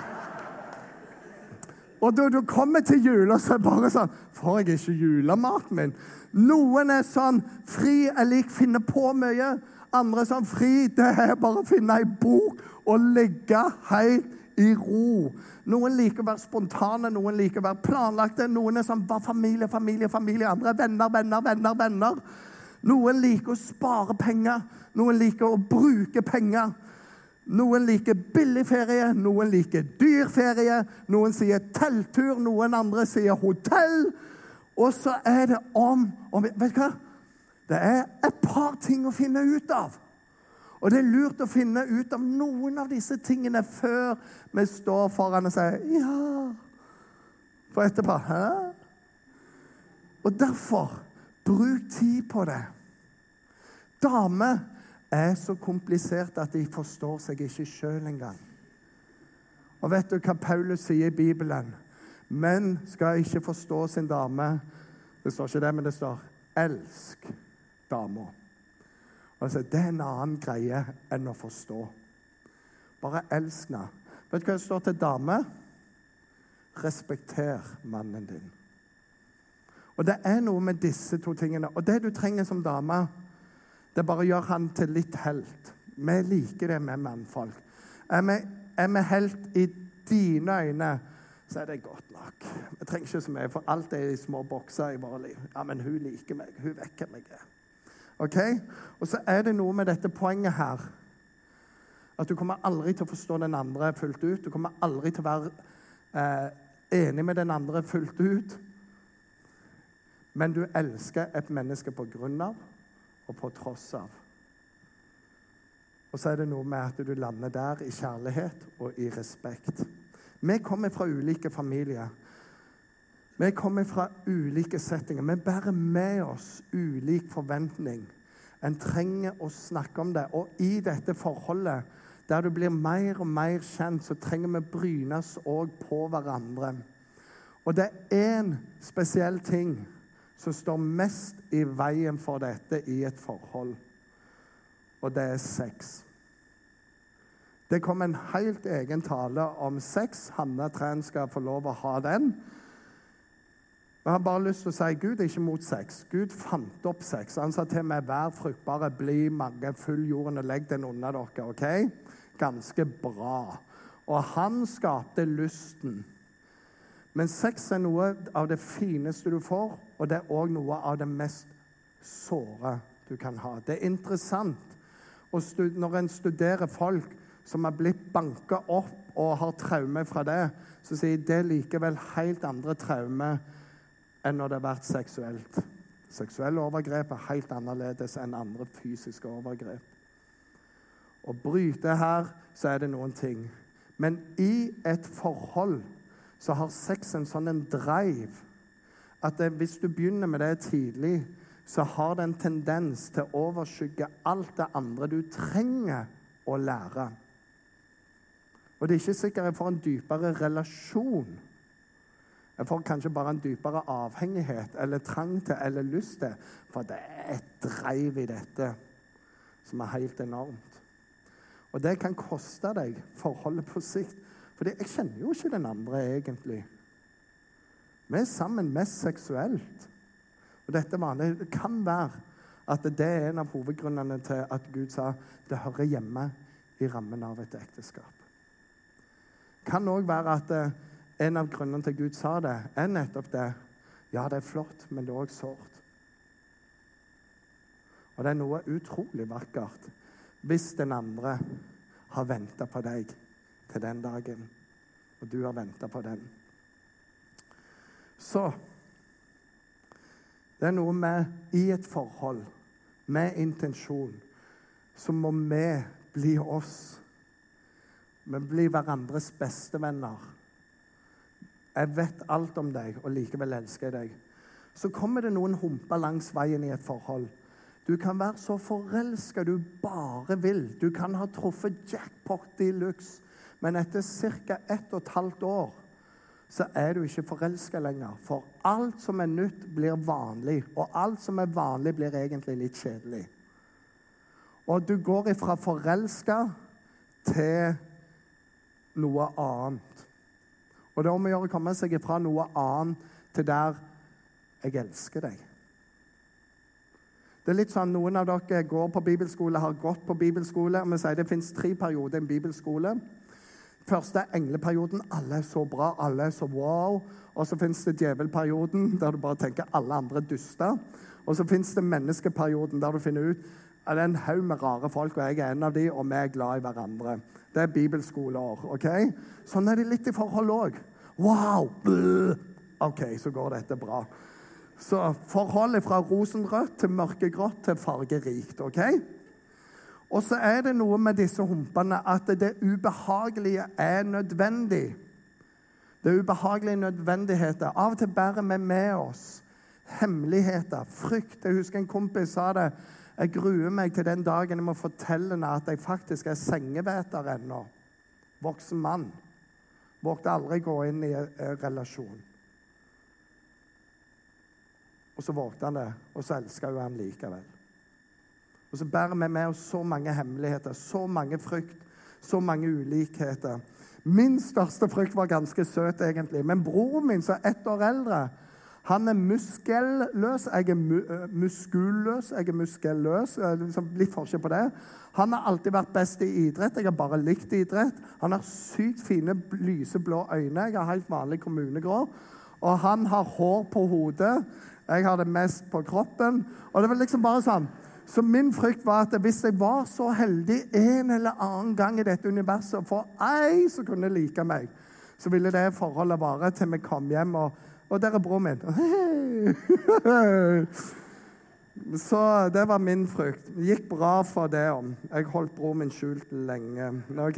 S2: Og da du kommer til jula, så er det bare sånn, får jeg ikke julematen min? Noen er sånn, fri er lik finne på mye. Andre er sånn, fri, det er bare å finne en bok og ligge helt i ro. Noen liker å være spontane, noen liker å være planlagte. Noen er sånn, bare familie, familie, familie. Andre er venner, venner, venner, venner. Noen liker å spare penger. Noen liker å bruke penger. Noen liker billig ferie, noen liker dyr ferie, noen sier telttur, noen andre sier hotell. Og så er det om, om vet du hva? Det er et par ting å finne ut av. Og det er lurt å finne ut av noen av disse tingene før vi står foran og sier, ja, for etterpå, hæ? Og derfor, bruk tid på det. Dame er så komplisert at de forstår seg ikke selv engang. Og vet du hva Paulus sier i Bibelen? Menn skal ikke forstå sin dame. Det står ikke det, men det står, elsk damer. Altså, det er en annen greie enn å forstå. Bare elsk henne. Vet du hva det står til dame? Respekter mannen din. Og det er noe med disse to tingene. Og det du trenger som dame, det bare gjør han til litt helt. Vi liker det med mannfolk. Er vi, er vi helt i dine øyne, så er det godt nok. Jeg trenger ikke så mye, for alt er i små bokser i våre liv. Ja, men hun liker meg, hun vekker meg. Ok? Og så er det noe med dette poenget her, at du kommer aldri til å forstå den andre fullt ut. Du kommer aldri til å være eh, enig med den andre fullt ut. Men du elsker et menneske på grunn av, og på tross av. Og så er det noe med at du lander der i kjærlighet og i respekt. Vi kommer fra ulike familier. Vi kommer fra ulike settinger. Vi bærer med oss ulik forventning. En trenger å snakke om det. Og i dette forholdet, der du blir mer og mer kjent, så trenger vi brynes også på hverandre. Og det er en spesiell ting som står mest i veien for dette i et forhold. Og det er sex. Det kom en helt egen tale om sex. Hanna Træn skal få lov å ha den. Jeg har bare lyst til å si, Gud er ikke mot sex. Gud fant opp sex. Han sa til meg, vær fruktbare, bli mange, full jorden og legg den under dere, ok? Ganske bra. Og han skapte lysten. Men sex er noe av det fineste du får, og det er også noe av det mest såre du kan ha. Det er interessant når en studerer folk som har blitt banket opp og har traume fra det, så sier det likevel helt andre traume enn når det har vært seksuelt. Seksuelle overgrep er helt annerledes enn andre fysiske overgrep. og bryte her, så er det noen ting. Men i et forhold så har sex en sånn en drive at det, hvis du begynner med det tidlig, så har det en tendens til å overskygge alt det andre du trenger å lære. Og det er ikke sikkert jeg får en dypere relasjon. Jeg får kanskje bare en dypere avhengighet, eller trang til, eller lyst til. For det er et driv i dette som er helt enormt. Og det kan koste deg forholdet på sikt. For jeg kjenner jo ikke den andre egentlig. Vi er sammen mest seksuelt. Og dette vanlig, det kan være at det er en av hovedgrunnene til at Gud sa det hører hjemme i rammen av et ekteskap. Det kan også være at en av grunnene til Gud sa det, er nettopp det. Ja, det er flott, men det er også sårt. Og det er noe utrolig vakkert hvis den andre har ventet på deg til den dagen, og du har ventet på den. Så det er noe med i et forhold, med intensjon, så må vi bli oss. Vi blir hverandres beste venner. Jeg vet alt om deg, og likevel elsker jeg deg. Så kommer det noen humper langs veien i et forhold. Du kan være så forelsket du bare vil. Du kan ha truffet jackpot i luks, men etter cirka ett og et halvt år så er du ikke forelsket lenger. For alt som er nytt blir vanlig, og alt som er vanlig blir egentlig litt kjedelig. Og du går ifra forelsket til noe annet. Og det må gjøre å komme seg ifra noe annet til der jeg elsker deg. Det er litt sånn, noen av dere går på bibelskole, har gått på bibelskole, og vi sier det finnes tre perioder i en bibelskole. Første er engleperioden, alle er så bra, alle er så wow. Og så finnes det djevelperioden, der du bare tenker alle andre duster. Og så finnes det menneskeperioden, der du finner ut at det er en haug med rare folk, og jeg er en av de, og vi er glad i hverandre. Det er bibelskoleår, ok? Sånn er det litt i forhold også. Wow! Ok, så går dette bra. Så forholdet fra rosenrødt til mørkegrått til fargerikt, ok? Og så er det noe med disse humpene at det ubehagelige er nødvendig. Det er ubehagelige nødvendigheter. Av og til bærer vi med oss hemmeligheter, frykt. Jeg husker en kompis sa det. Jeg gruer meg til den dagen jeg må fortelle henne at jeg faktisk er sengeveter ennå. Voksen mann. Vågte aldri gå inn i en relasjon. Og så vågte han det, og så elsket jo han likevel. Og så bærer vi med oss så mange hemmeligheter, så mange frykt, så mange ulikheter. Min største frykt var ganske søt egentlig, men broren min som er ett år eldre, han er muskelløs, jeg er mu muskulløs, jeg er muskelløs, litt forskjell på det. Han har alltid vært best i idrett, jeg har bare likt idrett. Han har sykt fine, lyseblå øyne, jeg har helt vanlig kommunegrå. Og han har hår på hodet, jeg har det mest på kroppen. Og det var liksom bare sånn. Så min frykt var at hvis jeg var så heldig en eller annen gang i dette universet for ei som kunne like meg, så ville det forholdet vare til vi kom hjem og Og der er bror min. Så det var min frykt. Det gikk bra for det om. Jeg holdt bror min skjult lenge. Ok?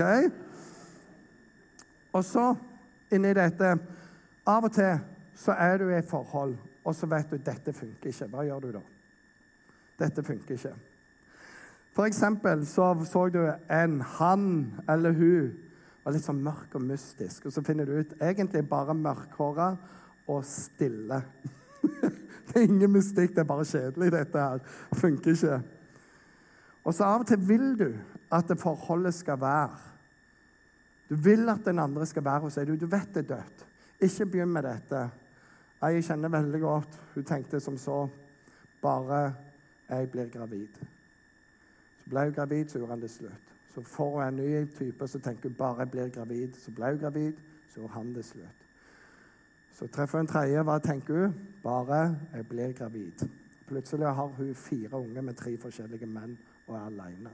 S2: Og så, inni dette, av og til så er du i et forhold, og så vet du, dette funker ikke. Hva gjør du da? Dette funker ikke. For eksempel så så du en han eller hun var litt sånn mørk og mystisk, og så finner du ut egentlig bare mørkhåret og stille. Det er ingen mystikk, det er bare kjedelig dette her. Det funker ikke. Og så av og til vil du at det forholdet skal være. Du vil at den andre skal være hos deg. Du, du vet det er dødt. Ikke begynn med dette. Jeg kjenner veldig godt. Hun tenkte som så, bare jeg blir gravid. Så ble hun gravid, så gjorde han det slutt. Så får hun en ny type, så tenker hun bare jeg blir gravid. Så ble hun gravid, så gjorde han det slutt. Så treffer hun en tredje, hva tenker hun? Bare jeg blir gravid. Plutselig har hun fire unge med tre forskjellige menn og er alene.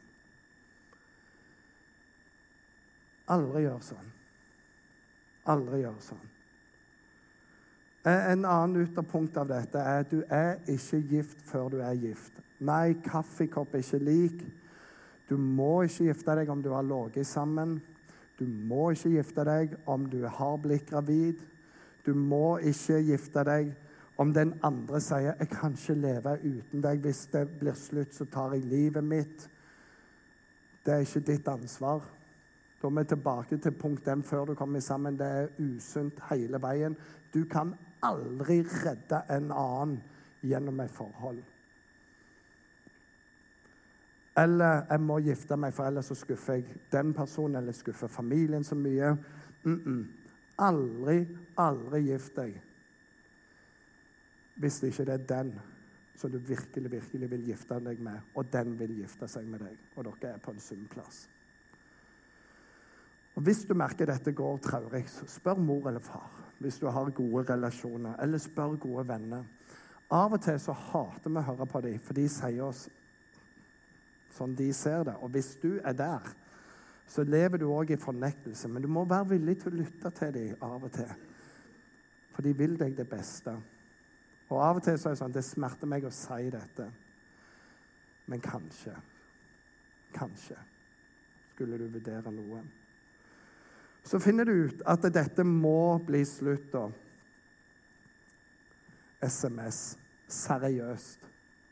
S2: Aldri gjør sånn. Aldri gjør sånn. En annen ytterpunkt av dette er at du er ikke gift før du er gift. Nei, kaffekopp er ikke lik. Du Du må ikke gifte deg om du har ligget sammen. Du må ikke gifte deg om du har blitt gravid. Du må ikke gifte deg om den andre sier, jeg kan ikke leve uten deg. Hvis det blir slutt, så tar jeg livet mitt. Det er ikke ditt ansvar. Da er vi tilbake til punkt den før du kommer sammen. Det er usunt hele veien. Du kan aldri redde en annen gjennom et forhold. Eller jeg må gifte meg, for ellers så skuffer jeg den personen, eller skuffer familien så mye. Mm-mm. Aldri, aldri gift deg. Hvis det ikke er den som du virkelig, virkelig vil gifte deg med, og den vil gifte seg med deg, og dere er på en sunn plass. Og hvis du merker dette går traurig, så spør mor eller far, hvis du har gode relasjoner, eller spør gode venner. Av og til så hater vi å høre på dem, for de sier oss sånn de ser det. Og hvis du er der, så lever du også i fornektelse. Men du må være villig til å lytte til dem av og til. For de vil deg det beste. Og av og til så er det sånn, det smerter meg å si dette. Men kanskje, kanskje, skulle du vurdere noe. Så finner du ut at dette må bli slutt da. S M S, seriøst.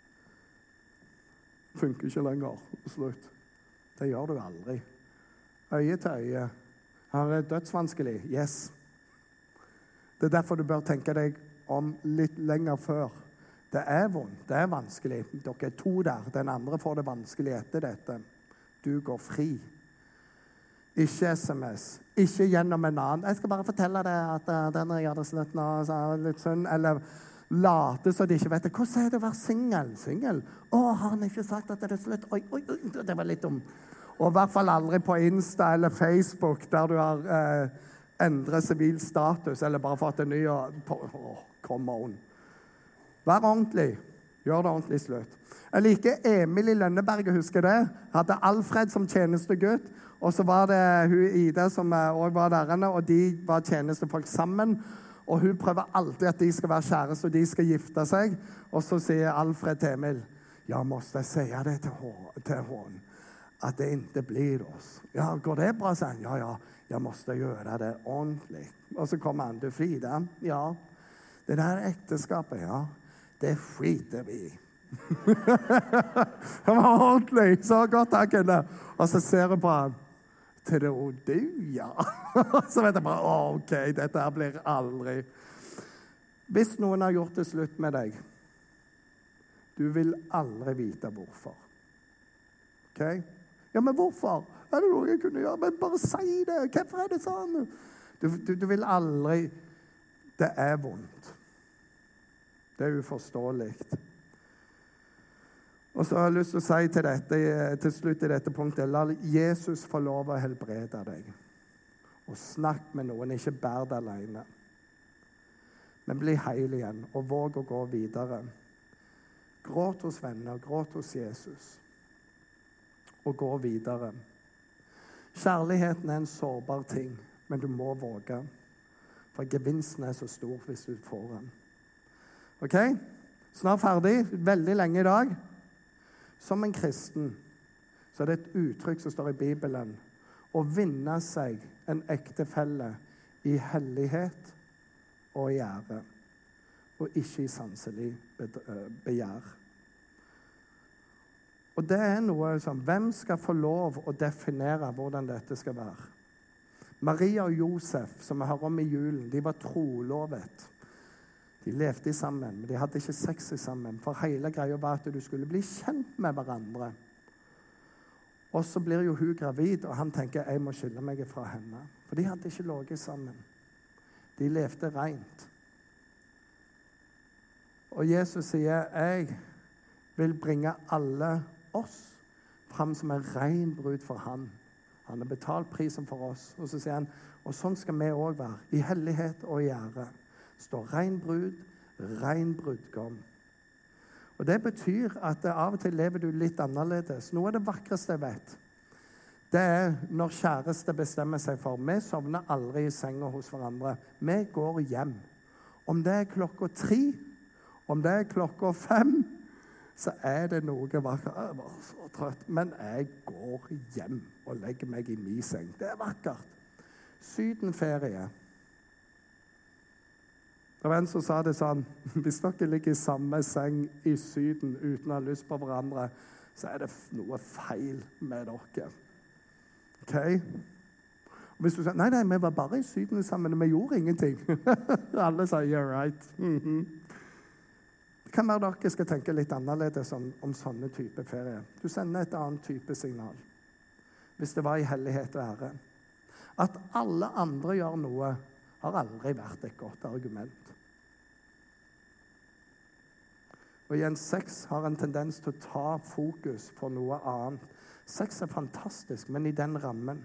S2: Funker ikke lenger. Slutt. Det gjør du aldri. Øye til øye. Han er dødsvanskelig. Yes. Det er derfor du bør tenke deg om litt lenger før. Det er vondt. Det er vanskelig. Dere er to der. Den andre får det vanskelig etter dette. Du går fri. Ikke S M S. Ikke gjennom en annen. Jeg skal bare fortelle deg at uh, denne gjør det slutt nå. Så litt synd. Eller late så de ikke vet det. Hvordan er det å være singel? Singel? Å, har han ikke sagt at det er slutt? Oi, oi, oi, det var litt dumt. Og i hvert fall aldri på Insta eller Facebook, der du har eh, endret sivil status, eller bare fått en ny og... Å, come on. Vær ordentlig. Gjør det ordentlig slutt. Jeg liker Emil i Lønneberget, husker det. Hadde Alfred som tjenestegutt, og så var det hun Ida som også var der, og de var tjenestefolk sammen. Og hun prøver alltid at de skal være kjæreste, og de skal gifte seg. Og så sier Alfred til Emil, ja, måste jeg si det til henne, at det ikke blir oss. Ja, går det bra, sier han? Ja, ja, jeg måste gjøre det ordentlig. Og så kommer han til Frida. Ja, det der ekteskapet, ja, det skiter vi i. Det var ordentlig, så godt han kunne. Og så ser jeg på han. Tror du, ja. Så vet jeg bare, ok, dette her blir aldri. Hvis noen har gjort det slutt med deg, du vil aldri vite hvorfor. Ok? Ja, men hvorfor? Er det noe jeg kunne gjøre? Men bare si det. Hvorfor er det sånn? Du, du, du vil aldri... Det er vondt. Det er uforståelig. Og så har jeg lyst til å si til, dette, til slutt i dette punktet, la Jesus få lov å helbrede deg. Og snakk med noen, ikke bær det alene. Men bli heil igjen, og våg å gå videre. Gråt hos venner, gråt hos Jesus. Og gå videre. Kjærligheten er en sårbar ting, men du må våge. For gevinsten er så stor hvis du får den. Ok? Snart ferdig. Veldig lenge i dag. Som en kristen, så er det et uttrykk som står i Bibelen, å vinne seg en ektefelle i hellighet og i ære, og ikke i sanselig begjær. Og det er noe som, hvem skal få lov å definere hvordan dette skal være? Maria og Josef, som vi hører om i julen, de var trolovet. De levde sammen, men de hadde ikke sex sammen. For hele greia var at du skulle bli kjent med hverandre. Og så blir jo hun gravid, og han tenker, jeg må skille meg fra henne. For de hadde ikke ligget sammen. De levde rent. Og Jesus sier, jeg vil bringe alle oss frem som en ren brud for han. Han har betalt prisen for oss. Og så sier han, og sånn skal vi også være, i hellighet og i ære. Står ren brud, ren brudgom. Og det betyr at av og til lever du litt annerledes. Noe av det vakreste jeg vet, det er når kjæreste bestemmer seg for, vi sovner aldri i senga hos hverandre. Vi går hjem. Om det er klokka tre, om det er klokka fem, så er det noe vakkert. Jeg var så trøtt, men jeg går hjem og legger meg i min seng. Det er vakkert. Sydenferie. Det var en som sa det sånn, hvis dere ligger i samme seng i Syden uten å ha lyst på hverandre, så er det noe feil med dere. Ok? Og hvis du sier, nei, nei, vi var bare i Syden sammen, og vi gjorde ingenting. Alle sier, you're right. Mm-hmm. Det kan være dere skal tenke litt annerledes om, om sånne type ferie. Du sender et annet type signal. Hvis det var i hellighet og ære. At alle andre gjør noe, har aldri vært et godt argument. Og igjen, sex har en tendens til å ta fokus på noe annet. Sex er fantastisk, men i den rammen.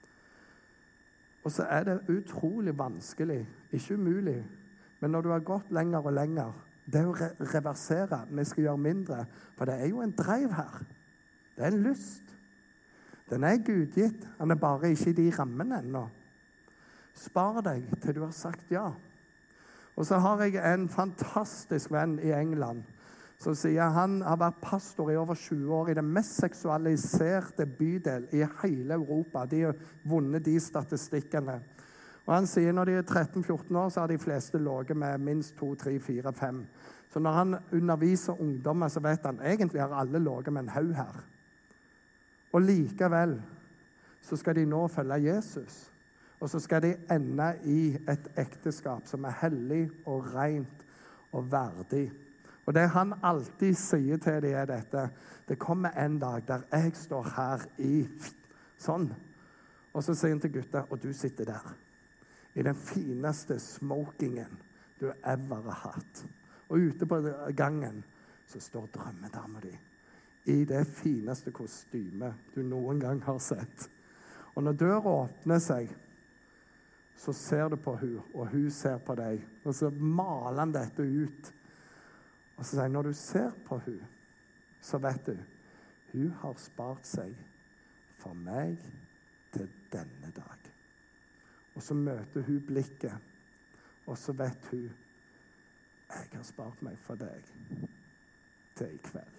S2: Og så er det utrolig vanskelig, ikke umulig, men når du har gått lenger og lenger, det er å re reversere, vi skal gjøre mindre, for det er jo en dreiv her. Det er en lyst. Den er gudgitt, han er bare ikke i de rammene ennå. Spar deg til du har sagt ja. Og så har jeg en fantastisk venn i England, som sier han har vært pastor i over tjue år i den mest seksualiserte bydel i hele Europa. De har vunnet de statistikkene. Og han sier når de er tretten fjorten år, så har de fleste ligget med minst to, tre, fire, fem. Så når han underviser ungdommer, så vet han egentlig har alle ligget med en haug her. Og likevel så skal de nå følge Jesus. Og så skal de ende i et ekteskap som er hellig og rent og verdig. Og det han alltid sier til dem er dette. Det kommer en dag der jeg står her i sånn. Og så sier han til gutta, og du sitter der. I den fineste smokingen du ever har hatt. Og ute på gangen så står drømmedama di. I det fineste kostyme du noen gang har sett. Og når døra åpner seg, så ser du på hun, og hun ser på deg. Og så maler han dette ut. Og så sier han, når du ser på hun, så vet du, hun har spart seg for meg til denne dag. Og så møter hun blikket, og så vet hun, jeg har spart meg for deg til i kveld.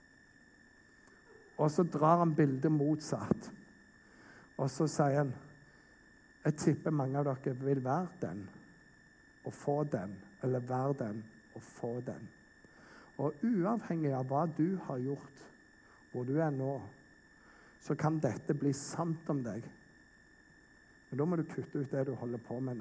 S2: Og så drar han bildet motsatt. Og så sier han, jeg tipper mange av dere vil være den, og få den, eller være den, og få den. Og uavhengig av hva du har gjort, hvor du er nå, så kan dette bli sant om deg. Men da må du kutte ut det du holder på med nå.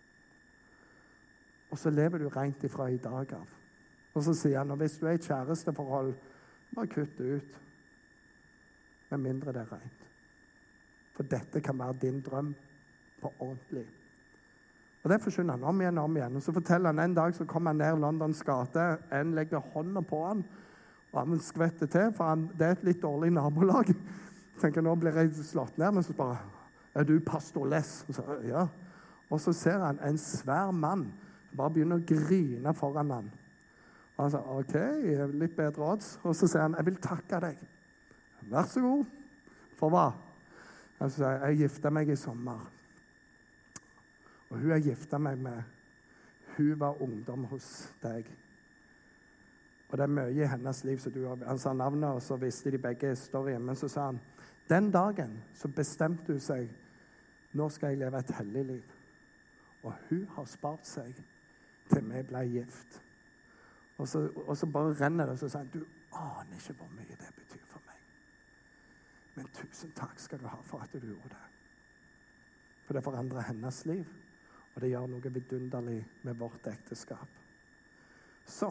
S2: Og så lever du rent ifra i dag av. Og så sier han, og hvis du er i kjæresteforhold, bare kutt det ut. Med mindre det er rent. For dette kan være din drøm på ordentlig. Og det forsyner han om igjen og om igjen. Og så forteller han en dag så kommer han ned Londons gate, en legger hånden på han, og han skvetter til, for han, det er et litt dårlig nabolag. Jeg tenker, nå blir jeg slått ned, men så bare, er du pastor Les? Og så, ja. Og så ser han en svær mann, bare begynner å grine foran han. Og han sier, ok, litt bedre odds. Og så sier han, jeg vil takke deg. Vær så god. For hva? Og så sier jeg, jeg gifter meg i sommer. Og hun har giftet meg med, hun var ungdom hos deg. Og det er mye i hennes liv, så du har, han sa navnet, og så visste de begge historien. Men så sa han, den dagen så bestemte hun seg, nå skal jeg leve et hellig liv. Og hun har spart seg til vi ble gift. Og så, og så bare renner det, og så sa han, du aner ikke hvor mye det betyr for meg. Men tusen takk skal du ha for at du gjorde det. For det forandrer hennes liv. Og det gjør noe vidunderlig med vårt ekteskap. Så,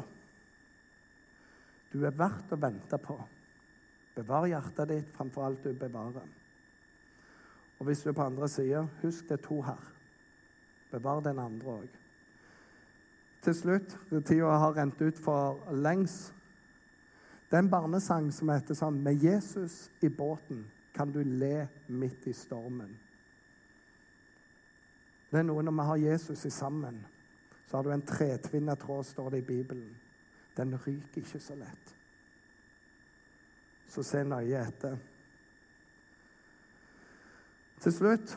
S2: du er verdt å vente på. Bevar hjertet ditt framfor alt du bevarer. Og hvis du er på andre siden, husk det to her. Bevar den andre også. Til slutt, tiden har rent ut for lengs. Det er en barnesang som heter sånn, med Jesus i båten kan du le midt i stormen. Det er noe når vi har Jesus i sammen, så har du en tretvinnet tråd, står det i Bibelen. Den ryker ikke så lett. Så se nøye etter. Til slutt,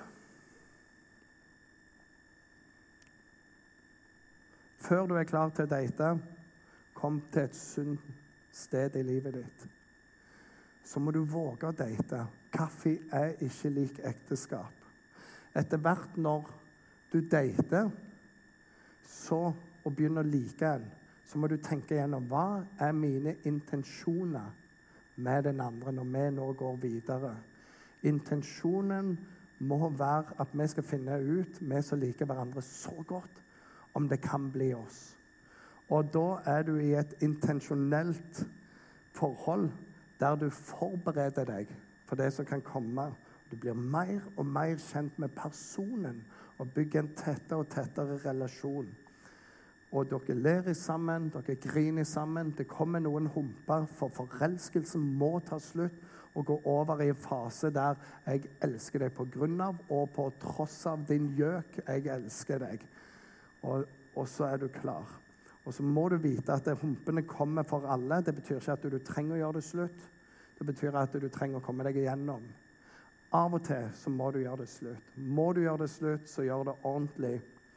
S2: før du er klar til å date, kom til et sunt sted i livet ditt, så må du våge å date. Kaffe er ikke lik ekteskap. Etter hvert når du dater, så og begynner å like en, så må du tenke gjennom hva er mine intensjoner med den andre når vi nå går videre. Intensjonen må være at vi skal finne ut, vi som liker hverandre så godt, om det kan bli oss. Og da er du i et intensjonelt forhold der du forbereder deg for det som kan komme. Du blir mer og mer kjent med personen og bygger en tettere og tettere relasjon. Og dere ler sammen, dere griner sammen. Det kommer noen humper, for forelskelsen må ta slutt og gå over i en fase der jeg elsker deg på grunn av og på tross av din gjøk. Jeg elsker deg. Og, og så er du klar. Og så må du vite at humpene kommer for alle. Det betyr ikke at du trenger å gjøre det slutt. Det betyr at du trenger å komme deg igjennom. Av og til så må du gjøre det slutt. Må du gjøre det slutt, så gjør det ordentlig.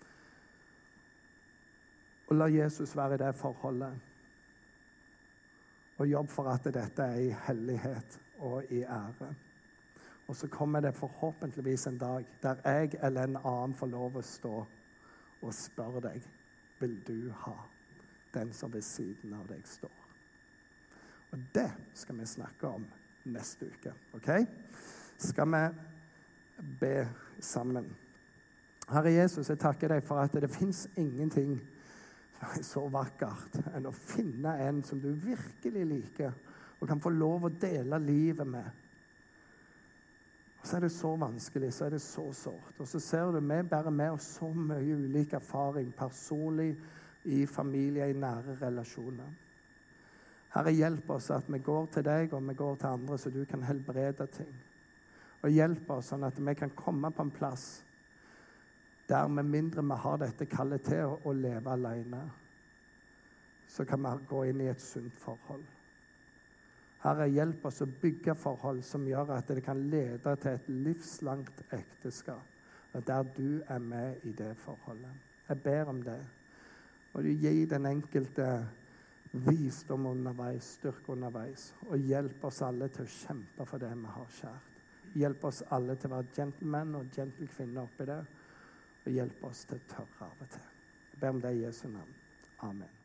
S2: Og la Jesus være i det forholdet. Og jobb for at dette er i hellighet og i ære. Og så kommer det forhåpentligvis en dag der jeg eller en annen får lov å stå og spørre deg, vil du ha den som ved siden av deg står? Og det skal vi snakke om neste uke, ok? Skal vi be sammen. Herre Jesus, jeg takker deg for at det finnes ingenting som er så vakkert enn å finne en som du virkelig liker og kan få lov å dele livet med. Og så er det så vanskelig, så er det så sårt. Og så ser du, vi bærer med oss så mye ulik erfaring, personlig, i familie, i nære relasjoner. Herre, hjelp oss at vi går til deg, og vi går til andre, så du kan helbrede ting. Og hjelp oss sånn at vi kan komme på en plass der med mindre vi har dette kallet til å, å leve alene, så kan vi gå inn i et sunt forhold. Herre, hjelp oss å bygge forhold som gjør at det kan lede til et livslangt ekteskap, der du er med i det forholdet. Jeg ber om det. Og du gir den enkelte visdom underveis, styrke underveis, og hjelp oss alle til å kjempe for det vi har kjært. Hjelp oss alle til å være gentlemen og gentlekvinner oppi det, og hjelp oss til å tørre av og til. Jeg ber om det i Jesu navn. Amen.